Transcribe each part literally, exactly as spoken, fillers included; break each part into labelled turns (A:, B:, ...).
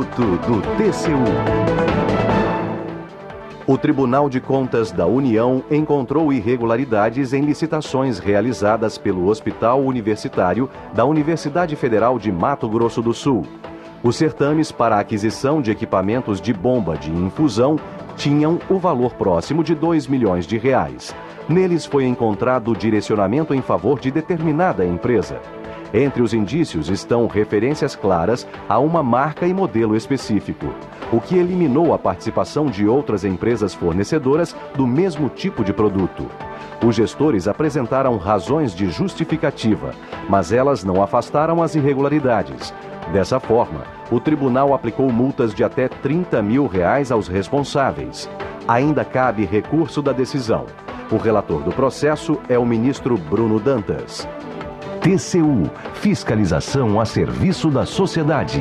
A: Minuto do T C U. O Tribunal de Contas da União encontrou irregularidades em licitações realizadas pelo Hospital Universitário da Universidade Federal de Mato Grosso do Sul. Os certames para a aquisição de equipamentos de bomba de infusão tinham o valor próximo de dois milhões de reais. Neles foi encontrado direcionamento em favor de determinada empresa. Entre os indícios estão referências claras a uma marca e modelo específico, o que eliminou a participação de outras empresas fornecedoras do mesmo tipo de produto. Os gestores apresentaram razões de justificativa, mas elas não afastaram as irregularidades. Dessa forma, o tribunal aplicou multas de até trinta mil reais aos responsáveis. Ainda cabe recurso da decisão. O relator do processo é o ministro Bruno Dantas. T C U, fiscalização a serviço da sociedade.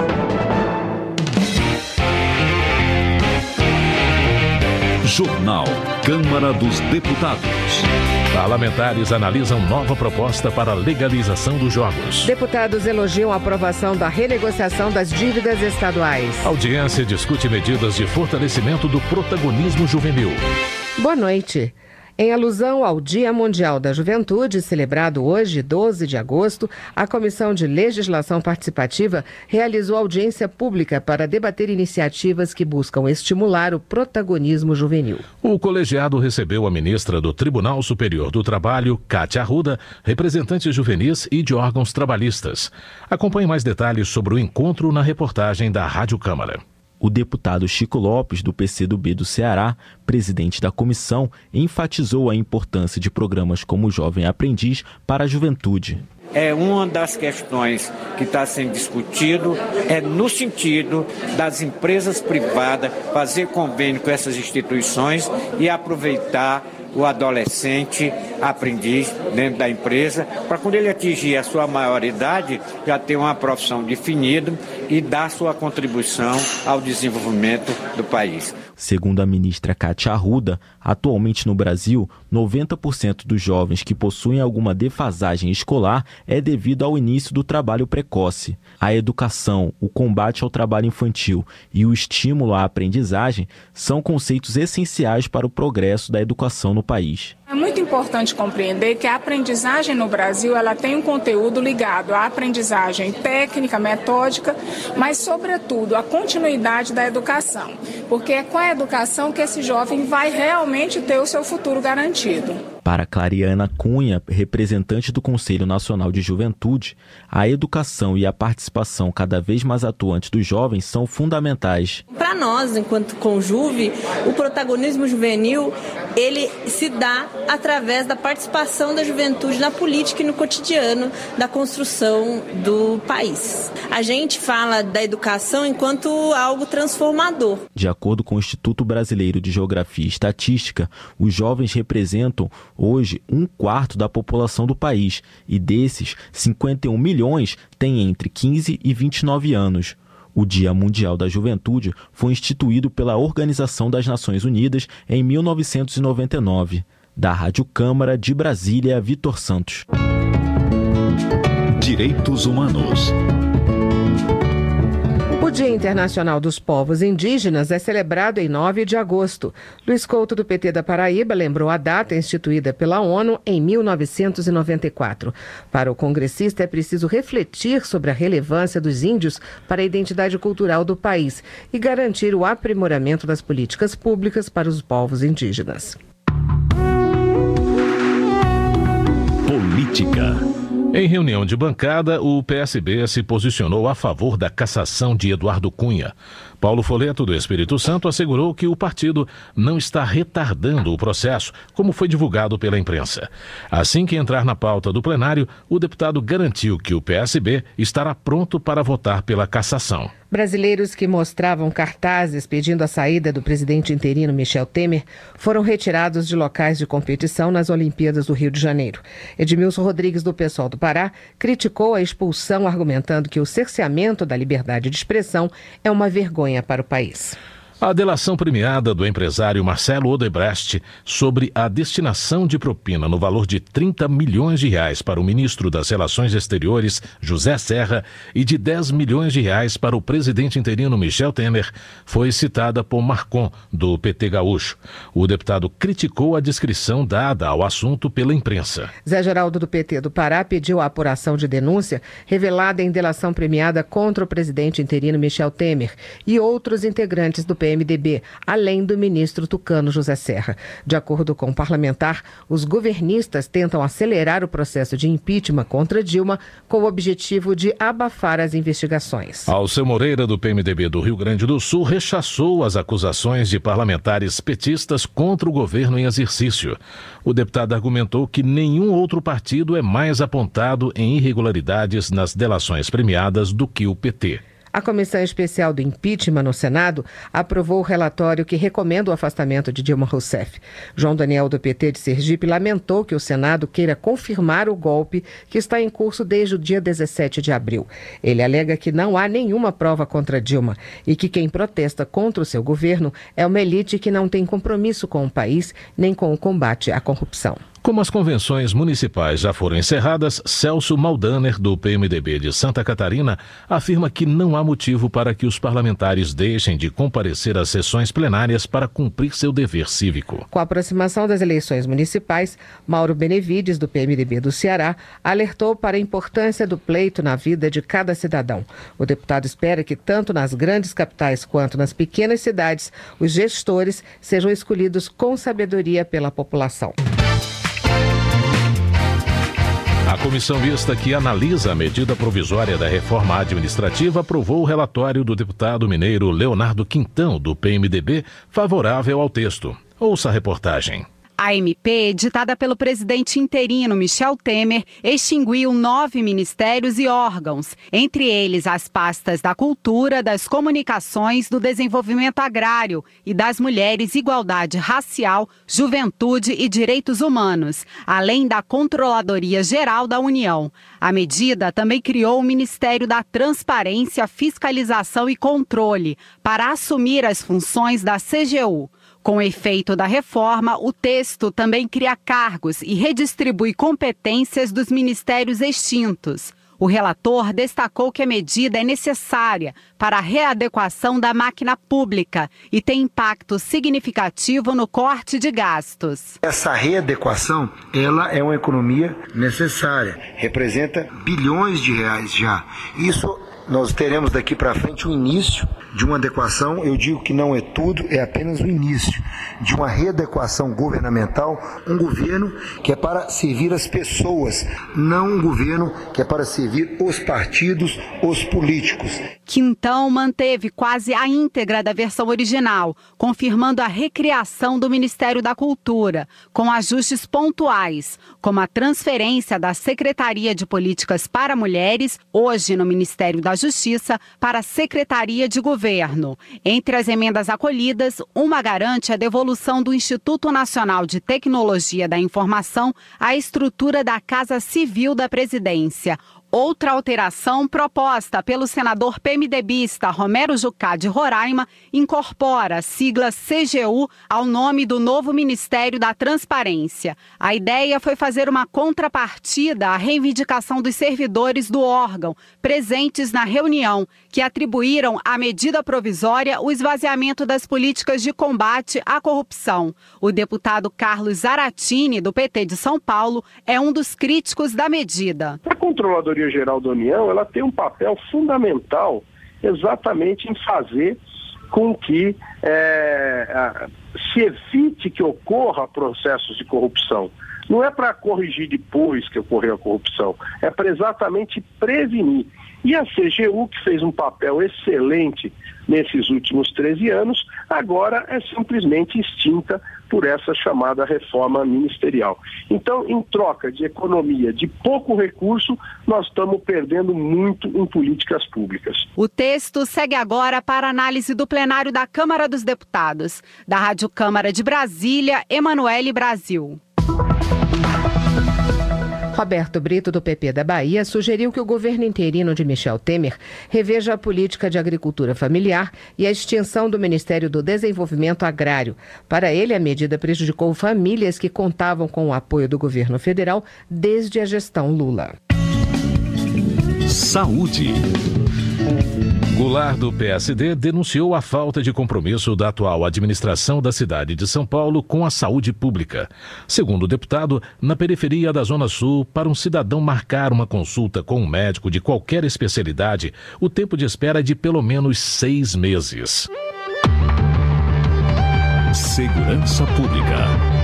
B: Jornal Câmara dos Deputados. Parlamentares analisam nova proposta para a legalização dos jogos.
C: Deputados elogiam a aprovação da renegociação das dívidas estaduais.
B: A audiência discute medidas de fortalecimento do protagonismo juvenil.
C: Boa noite. Em alusão ao Dia Mundial da Juventude, celebrado hoje, doze de agosto, a Comissão de Legislação Participativa realizou audiência pública para debater iniciativas que buscam estimular o protagonismo juvenil.
B: O colegiado recebeu a ministra do Tribunal Superior do Trabalho, Kátia Arruda, representantes juvenis e de órgãos trabalhistas. Acompanhe mais detalhes sobre o encontro na reportagem da Rádio Câmara.
D: O deputado Chico Lopes, do P C do B do Ceará, presidente da comissão, enfatizou a importância de programas como o Jovem Aprendiz para a juventude.
E: É uma das questões que está sendo discutido, é no sentido das empresas privadas fazer convênio com essas instituições e aproveitar o adolescente aprendiz dentro da empresa, para quando ele atingir a sua maioridade, já ter uma profissão definida e dar sua contribuição ao desenvolvimento do país.
D: Segundo a ministra Kátia Arruda, atualmente no Brasil, noventa por cento dos jovens que possuem alguma defasagem escolar é devido ao início do trabalho precoce. A educação, o combate ao trabalho infantil e o estímulo à aprendizagem são conceitos essenciais para o progresso da educação no país.
F: É muito importante compreender que a aprendizagem no Brasil ela tem um conteúdo ligado à aprendizagem técnica, metódica, mas, sobretudo, à continuidade da educação, porque é com a educação que esse jovem vai realmente ter o seu futuro garantido.
D: Para Clariana Cunha, representante do Conselho Nacional de Juventude, a educação e a participação cada vez mais atuante dos jovens são fundamentais.
G: Para nós, enquanto Conjuve, o protagonismo juvenil, ele se dá através da participação da juventude na política e no cotidiano da construção do país. A gente fala da educação enquanto algo transformador.
D: De acordo com o Instituto Brasileiro de Geografia e Estatística, os jovens representam hoje um quarto da população do país e desses, cinquenta e um milhões têm entre quinze e vinte e nove anos. O Dia Mundial da Juventude foi instituído pela Organização das Nações Unidas em mil novecentos e noventa e nove. Da Rádio Câmara de Brasília, Vitor Santos.
B: Direitos Humanos.
C: O Dia Internacional dos Povos Indígenas é celebrado em nove de agosto. Luiz Couto, do P T da Paraíba, lembrou a data instituída pela ONU em mil novecentos e noventa e quatro. Para o congressista, é preciso refletir sobre a relevância dos índios para a identidade cultural do país e garantir o aprimoramento das políticas públicas para os povos indígenas.
B: Política. Em reunião de bancada, o P S B se posicionou a favor da cassação de Eduardo Cunha. Paulo Folleto, do Espírito Santo, assegurou que o partido não está retardando o processo, como foi divulgado pela imprensa. Assim que entrar na pauta do plenário, o deputado garantiu que o P S B estará pronto para votar pela cassação.
C: Brasileiros que mostravam cartazes pedindo a saída do presidente interino Michel Temer foram retirados de locais de competição nas Olimpíadas do Rio de Janeiro. Edmilson Rodrigues, do PSOL do Pará, criticou a expulsão, argumentando que o cerceamento da liberdade de expressão é uma vergonha para o país.
B: A delação premiada do empresário Marcelo Odebrecht sobre a destinação de propina no valor de trinta milhões de reais para o ministro das Relações Exteriores, José Serra, e de dez milhões de reais para o presidente interino Michel Temer foi citada por Marcon, do P T gaúcho. O deputado criticou a descrição dada ao assunto pela imprensa.
C: Zé Geraldo, do P T do Pará, pediu a apuração de denúncia revelada em delação premiada contra o presidente interino Michel Temer e outros integrantes do P M D B, além do ministro tucano José Serra. De acordo com o parlamentar, os governistas tentam acelerar o processo de impeachment contra Dilma com o objetivo de abafar as investigações.
B: Alceu Moreira, do P M D B do Rio Grande do Sul, rechaçou as acusações de parlamentares petistas contra o governo em exercício. O deputado argumentou que nenhum outro partido é mais apontado em irregularidades nas delações premiadas do que o P T.
C: A Comissão Especial do Impeachment no Senado aprovou o relatório que recomenda o afastamento de Dilma Rousseff. João Daniel, do P T de Sergipe, lamentou que o Senado queira confirmar o golpe que está em curso desde o dia dezessete de abril. Ele alega que não há nenhuma prova contra Dilma e que quem protesta contra o seu governo é uma elite que não tem compromisso com o país nem com o combate à corrupção.
B: Como as convenções municipais já foram encerradas, Celso Maldaner, do P M D B de Santa Catarina, afirma que não há motivo para que os parlamentares deixem de comparecer às sessões plenárias para cumprir seu dever cívico.
C: Com a aproximação das eleições municipais, Mauro Benevides, do P M D B do Ceará, alertou para a importância do pleito na vida de cada cidadão. O deputado espera que tanto nas grandes capitais quanto nas pequenas cidades, os gestores sejam escolhidos com sabedoria pela população.
B: A comissão mista que analisa a medida provisória da reforma administrativa aprovou o relatório do deputado mineiro Leonardo Quintão, do P M D B, favorável ao texto. Ouça a reportagem.
H: A M P, editada pelo presidente interino Michel Temer, extinguiu nove ministérios e órgãos, entre eles as pastas da Cultura, das Comunicações, do Desenvolvimento Agrário e das Mulheres, Igualdade Racial, Juventude e Direitos Humanos, além da Controladoria Geral da União. A medida também criou o Ministério da Transparência, Fiscalização e Controle, para assumir as funções da C G U. Com o efeito da reforma, o texto também cria cargos e redistribui competências dos ministérios extintos. O relator destacou que a medida é necessária para a readequação da máquina pública e tem impacto significativo no corte de gastos.
I: Essa readequação, ela é uma economia necessária, representa bilhões de reais já. Isso nós teremos daqui para frente o início de uma adequação, eu digo que não é tudo, é apenas o início de uma readequação governamental, um governo que é para servir as pessoas, não um governo que é para servir os partidos, os políticos.
H: Quintão manteve quase a íntegra da versão original, confirmando a recriação do Ministério da Cultura, com ajustes pontuais, como a transferência da Secretaria de Políticas para Mulheres, hoje no Ministério da Justiça, para a Secretaria de Governo. Entre as emendas acolhidas, uma garante a devolução do Instituto Nacional de Tecnologia da Informação à estrutura da Casa Civil da Presidência. Outra alteração proposta pelo senador PMDBista Romero Jucá de Roraima incorpora a sigla C G U ao nome do novo Ministério da Transparência. A ideia foi fazer uma contrapartida à reivindicação dos servidores do órgão presentes na reunião, que atribuíram à medida provisória o esvaziamento das políticas de combate à corrupção. O deputado Carlos Zaratini, do P T de São Paulo, é um dos críticos da medida.
J: A Controladoria Geral da União, ela tem um papel fundamental exatamente em fazer com que é, se evite que ocorra processos de corrupção. Não é para corrigir depois que ocorreu a corrupção, é para exatamente prevenir. E a C G U, que fez um papel excelente nesses últimos treze anos, agora é simplesmente extinta por essa chamada reforma ministerial. Então, em troca de economia, de pouco recurso, nós estamos perdendo muito em políticas públicas.
H: O texto segue agora para análise do plenário da Câmara dos Deputados. Da Rádio Câmara de Brasília, Emanuele Brasil.
C: Roberto Brito, do P P da Bahia, sugeriu que o governo interino de Michel Temer reveja a política de agricultura familiar e a extinção do Ministério do Desenvolvimento Agrário. Para ele, a medida prejudicou famílias que contavam com o apoio do governo federal desde a gestão Lula.
B: Saúde. Goulart, do P S D, denunciou a falta de compromisso da atual administração da cidade de São Paulo com a saúde pública. Segundo o deputado, na periferia da Zona Sul, para um cidadão marcar uma consulta com um médico de qualquer especialidade, o tempo de espera é de pelo menos seis meses. Segurança Pública.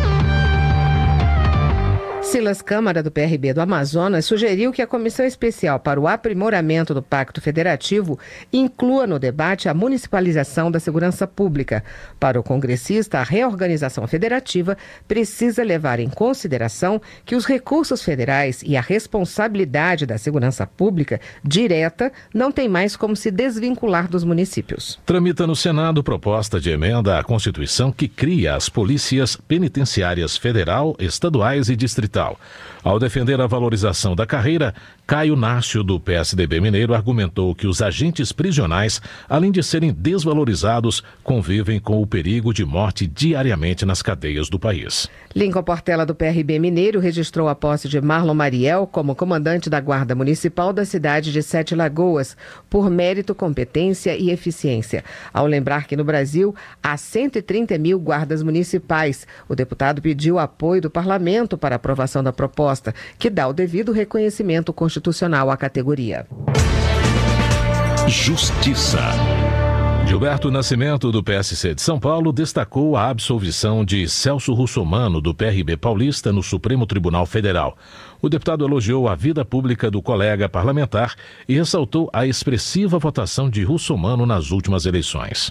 C: Silas Câmara, do P R B do Amazonas, sugeriu que a Comissão Especial para o Aprimoramento do Pacto Federativo inclua no debate a municipalização da segurança pública. Para o congressista, a reorganização federativa precisa levar em consideração que os recursos federais e a responsabilidade da segurança pública direta não tem mais como se desvincular dos municípios.
B: Tramita no Senado proposta de emenda à Constituição que cria as polícias penitenciárias federal, estaduais e distrital. Ao defender a valorização da carreira, Caio Nácio, do P S D B mineiro, argumentou que os agentes prisionais, além de serem desvalorizados, convivem com o perigo de morte diariamente nas cadeias do país.
C: Lincoln Portela, do P R B mineiro, registrou a posse de Marlon Mariel como comandante da Guarda Municipal da cidade de Sete Lagoas, por mérito, competência e eficiência. Ao lembrar que no Brasil há cento e trinta mil guardas municipais, o deputado pediu apoio do parlamento para aprovação da proposta, que dá o devido reconhecimento constitucional à categoria.
B: Justiça. Gilberto Nascimento, do P S C de São Paulo, destacou a absolvição de Celso Russomano, do P R B paulista, no Supremo Tribunal Federal. O deputado elogiou a vida pública do colega parlamentar e ressaltou a expressiva votação de Russomano nas últimas eleições.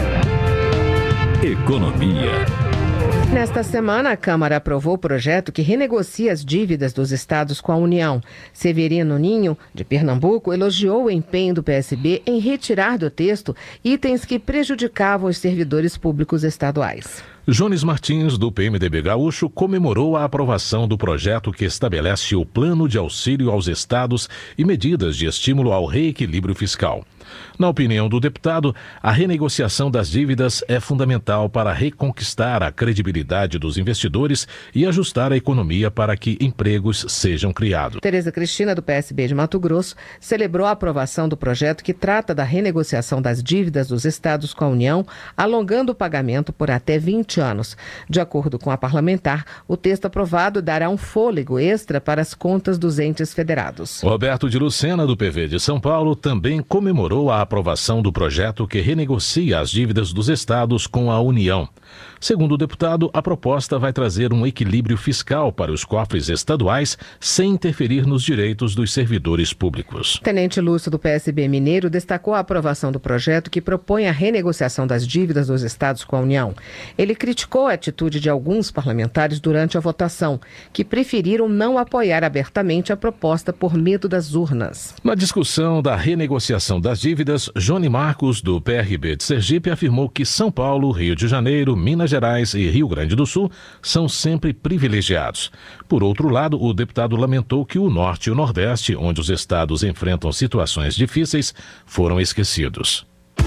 B: Economia.
C: Nesta semana, a Câmara aprovou o projeto que renegocia as dívidas dos estados com a União. Severino Ninho, de Pernambuco, elogiou o empenho do P S B em retirar do texto itens que prejudicavam os servidores públicos estaduais.
B: Jones Martins, do P M D B gaúcho, comemorou a aprovação do projeto que estabelece o plano de auxílio aos estados e medidas de estímulo ao reequilíbrio fiscal. Na opinião do deputado, a renegociação das dívidas é fundamental para reconquistar a credibilidade dos investidores e ajustar a economia para que empregos sejam criados.
C: Tereza Cristina, do P S B de Mato Grosso, celebrou a aprovação do projeto que trata da renegociação das dívidas dos estados com a União, alongando o pagamento por até vinte anos. De acordo com a parlamentar, o texto aprovado dará um fôlego extra para as contas dos entes federados.
B: Roberto de Lucena, do P V de São Paulo, também comemorou a aprovação do projeto que renegocia as dívidas dos estados com a União. Segundo o deputado, a proposta vai trazer um equilíbrio fiscal para os cofres estaduais sem interferir nos direitos dos servidores públicos.
C: Tenente Lúcio, do P S B mineiro, destacou a aprovação do projeto que propõe a renegociação das dívidas dos estados com a União. Ele criticou a atitude de alguns parlamentares durante a votação, que preferiram não apoiar abertamente a proposta por medo das urnas.
B: Na discussão da renegociação das dívidas, Johnny Marcos, do P R B de Sergipe, afirmou que São Paulo, Rio de Janeiro, Minas Gerais e Rio Grande do Sul são sempre privilegiados. Por outro lado, o deputado lamentou que o Norte e o Nordeste, onde os estados enfrentam situações difíceis, foram esquecidos.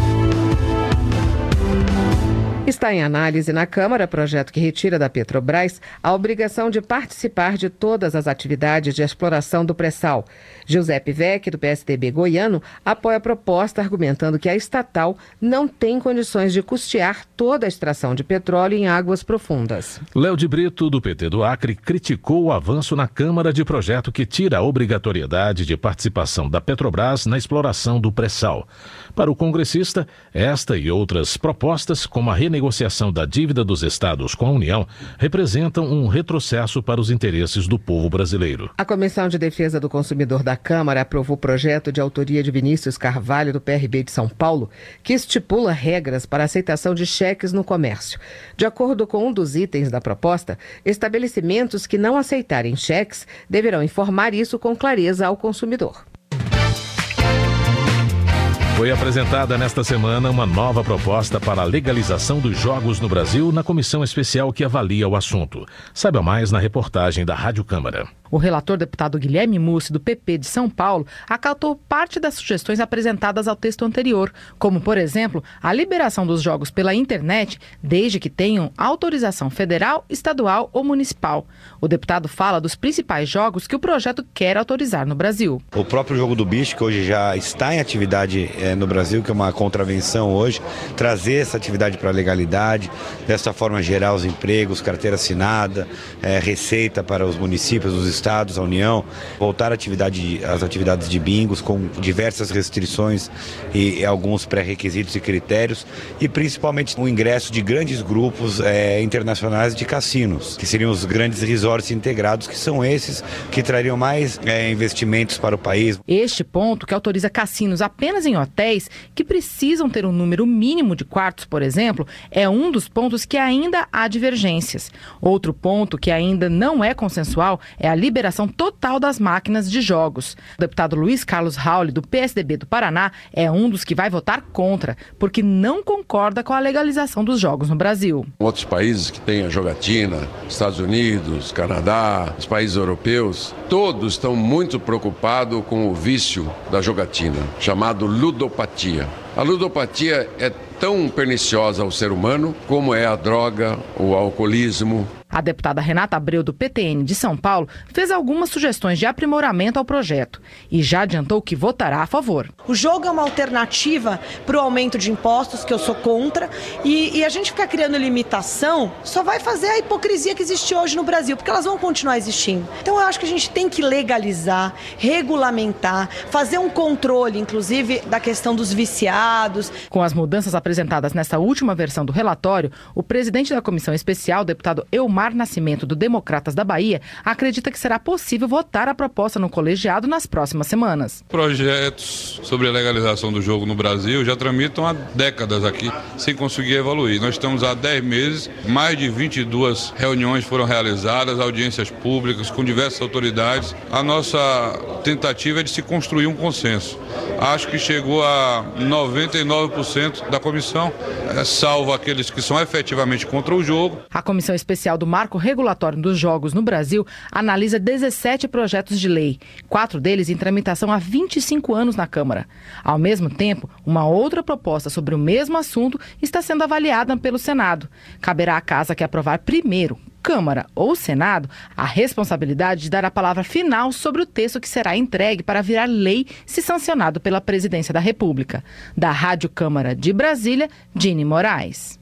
C: Está em análise na Câmara projeto que retira da Petrobras a obrigação de participar de todas as atividades de exploração do pré-sal. Giuseppe Vecchi, do P S D B goiano, apoia a proposta, argumentando que a estatal não tem condições de custear toda a extração de petróleo em águas profundas.
B: Léo de Brito, do P T do Acre, criticou o avanço na Câmara de projeto que tira a obrigatoriedade de participação da Petrobras na exploração do pré-sal. Para o congressista, esta e outras propostas, como a renegociação da dívida dos estados com a União, representam um retrocesso para os interesses do povo brasileiro.
C: A Comissão de Defesa do Consumidor da Câmara aprovou o projeto de autoria de Vinícius Carvalho, do P R B de São Paulo, que estipula regras para a aceitação de cheques no comércio. De acordo com um dos itens da proposta, estabelecimentos que não aceitarem cheques deverão informar isso com clareza ao consumidor.
B: Foi apresentada nesta semana uma nova proposta para a legalização dos jogos no Brasil na comissão especial que avalia o assunto. Saiba mais na reportagem da Rádio Câmara.
K: O relator deputado Guilherme Mussi, do P P de São Paulo, acatou parte das sugestões apresentadas ao texto anterior, como, por exemplo, a liberação dos jogos pela internet, desde que tenham autorização federal, estadual ou municipal. O deputado fala dos principais jogos que o projeto quer autorizar no Brasil.
L: O próprio jogo do bicho, que hoje já está em atividade é, no Brasil, que é uma contravenção hoje, trazer essa atividade para a legalidade, dessa forma gerar os empregos, carteira assinada, é, receita para os municípios, os estados, a União, voltar à atividade, às atividades de bingos com diversas restrições e, e alguns pré-requisitos e critérios, e principalmente o ingresso de grandes grupos é, internacionais de cassinos, que seriam os grandes resorts integrados, que são esses que trariam mais é, investimentos para o país.
K: Este ponto, que autoriza cassinos apenas em hotéis que precisam ter um número mínimo de quartos, por exemplo, é um dos pontos que ainda há divergências. Outro ponto que ainda não é consensual é a liberação total das máquinas de jogos. O deputado Luiz Carlos Rauli, do P S D B do Paraná, é um dos que vai votar contra, porque não concorda com a legalização dos jogos no Brasil.
M: Outros países que têm a jogatina, Estados Unidos, Canadá, os países europeus, todos estão muito preocupados com o vício da jogatina, chamado ludopatia. A ludopatia é tão perniciosa ao ser humano como é a droga, o alcoolismo.
K: A deputada Renata Abreu, do P T N de São Paulo, fez algumas sugestões de aprimoramento ao projeto e já adiantou que votará a favor.
N: O jogo é uma alternativa para o aumento de impostos, que eu sou contra, e, e a gente ficar criando limitação só vai fazer a hipocrisia que existe hoje no Brasil, porque elas vão continuar existindo. Então eu acho que a gente tem que legalizar, regulamentar, fazer um controle, inclusive, da questão dos viciados.
K: Com as mudanças apresentadas nesta última versão do relatório, o presidente da comissão especial, deputado Elmar Nascimento, do Democratas da Bahia, acredita que será possível votar a proposta no colegiado nas próximas semanas.
O: Projetos sobre a legalização do jogo no Brasil já tramitam há décadas aqui, sem conseguir evoluir. Nós estamos há dez meses, mais de vinte e duas reuniões foram realizadas, audiências públicas com diversas autoridades. A nossa tentativa é de se construir um consenso. Acho que chegou a noventa e nove por cento da comissão, salvo aqueles que são efetivamente contra o jogo.
K: A Comissão Especial do Marco Regulatório dos Jogos no Brasil analisa dezessete projetos de lei, quatro deles em tramitação há vinte e cinco anos na Câmara. Ao mesmo tempo, uma outra proposta sobre o mesmo assunto está sendo avaliada pelo Senado. Caberá à Casa que aprovar primeiro, Câmara ou Senado, a responsabilidade de dar a palavra final sobre o texto que será entregue para virar lei se sancionado pela Presidência da República. Da Rádio Câmara de Brasília, Dini Moraes.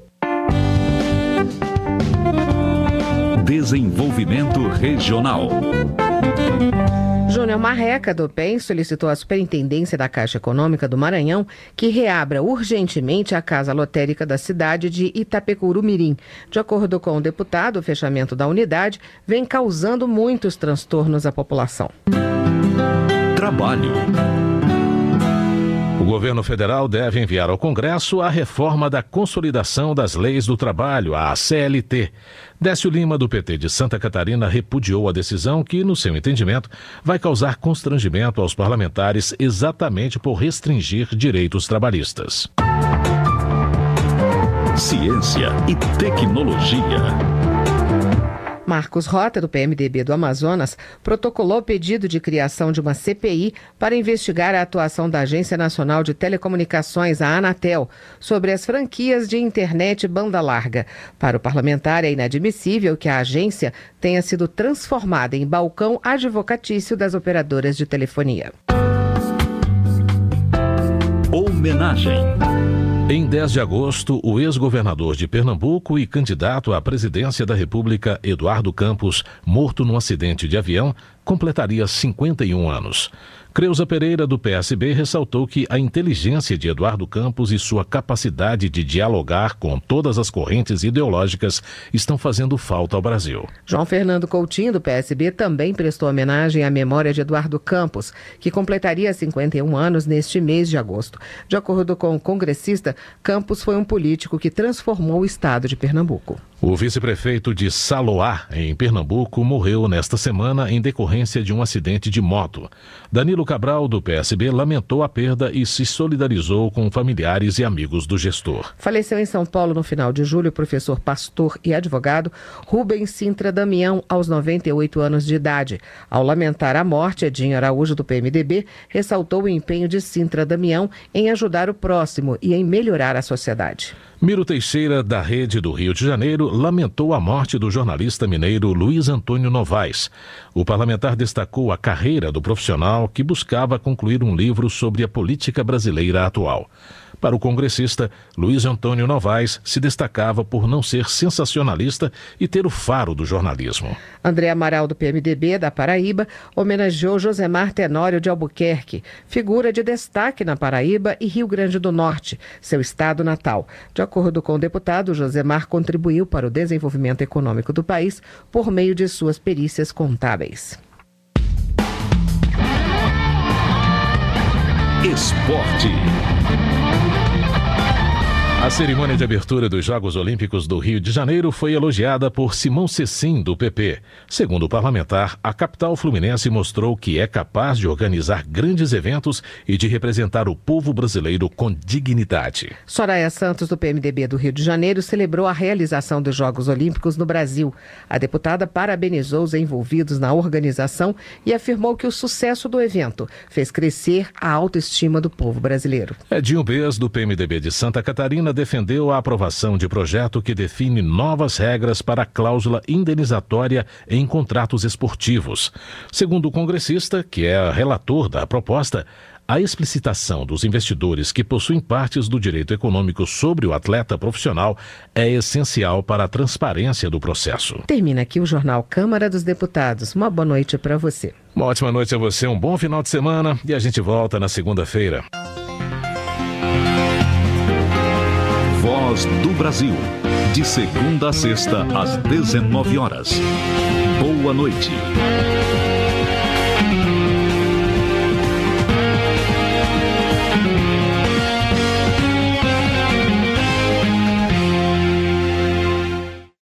P: Desenvolvimento Regional.
C: Júnior Marreca, do P E N, solicitou à Superintendência da Caixa Econômica do Maranhão que reabra urgentemente a Casa Lotérica da cidade de Itapecurumirim. De acordo com o deputado, o fechamento da unidade vem causando muitos transtornos à população.
P: Trabalho.
B: O governo federal deve enviar ao Congresso a reforma da Consolidação das Leis do Trabalho, a C L T. Décio Lima, do P T de Santa Catarina, repudiou a decisão que, no seu entendimento, vai causar constrangimento aos parlamentares exatamente por restringir direitos trabalhistas.
P: Ciência e tecnologia.
C: Marcos Rota, do P M D B do Amazonas, protocolou pedido de criação de uma C P I para investigar a atuação da Agência Nacional de Telecomunicações, a Anatel, sobre as franquias de internet banda larga. Para o parlamentar, é inadmissível que a agência tenha sido transformada em balcão advocatício das operadoras de telefonia.
P: Homenagem.
B: Em dez de agosto, o ex-governador de Pernambuco e candidato à presidência da República, Eduardo Campos, morto num acidente de avião, completaria cinquenta e um anos. Creuza Pereira, do P S B, ressaltou que a inteligência de Eduardo Campos e sua capacidade de dialogar com todas as correntes ideológicas estão fazendo falta ao Brasil.
C: João Fernando Coutinho, do P S B, também prestou homenagem à memória de Eduardo Campos, que completaria cinquenta e um anos neste mês de agosto. De acordo com o congressista, Campos foi um político que transformou o estado de Pernambuco.
B: O vice-prefeito de Saloá, em Pernambuco, morreu nesta semana em decorrência de um acidente de moto. Danilo Cabral, do P S B, lamentou a perda e se solidarizou com familiares e amigos do gestor.
C: Faleceu em São Paulo no final de julho o professor, pastor e advogado Rubens Sintra Damião, aos noventa e oito anos de idade. Ao lamentar a morte, Edinho Araújo, do P M D B, ressaltou o empenho de Sintra Damião em ajudar o próximo e em melhorar a sociedade.
B: Miro Teixeira, da Rede do Rio de Janeiro, lamentou a morte do jornalista mineiro Luiz Antônio Novaes. O parlamentar destacou a carreira do profissional que buscava concluir um livro sobre a política brasileira atual. Para o congressista, Luiz Antônio Novaes se destacava por não ser sensacionalista e ter o faro do jornalismo.
C: André Amaral, do P M D B da Paraíba, homenageou Josemar Tenório de Albuquerque, figura de destaque na Paraíba e Rio Grande do Norte, seu estado natal. De acordo com o deputado, Josemar contribuiu para o desenvolvimento econômico do país por meio de suas perícias contábeis.
P: Esporte.
B: A cerimônia de abertura dos Jogos Olímpicos do Rio de Janeiro foi elogiada por Simão Cecim, do P P. Segundo o parlamentar, a capital fluminense mostrou que é capaz de organizar grandes eventos e de representar o povo brasileiro com dignidade.
C: Soraya Santos, do P M D B do Rio de Janeiro, celebrou a realização dos Jogos Olímpicos no Brasil. A deputada parabenizou os envolvidos na organização e afirmou que o sucesso do evento fez crescer a autoestima do povo brasileiro.
B: Edinho Bez, do P M D B de Santa Catarina, defendeu a aprovação de projeto que define novas regras para a cláusula indenizatória em contratos esportivos. Segundo o congressista, que é relator da proposta, a explicitação dos investidores que possuem partes do direito econômico sobre o atleta profissional é essencial para a transparência do processo.
C: Termina aqui o Jornal Câmara dos Deputados. Uma boa noite para você.
B: Uma ótima noite a você, um bom final de semana e a gente volta na segunda-feira.
P: Voz do Brasil, de segunda a sexta, às dezenove horas. Boa noite.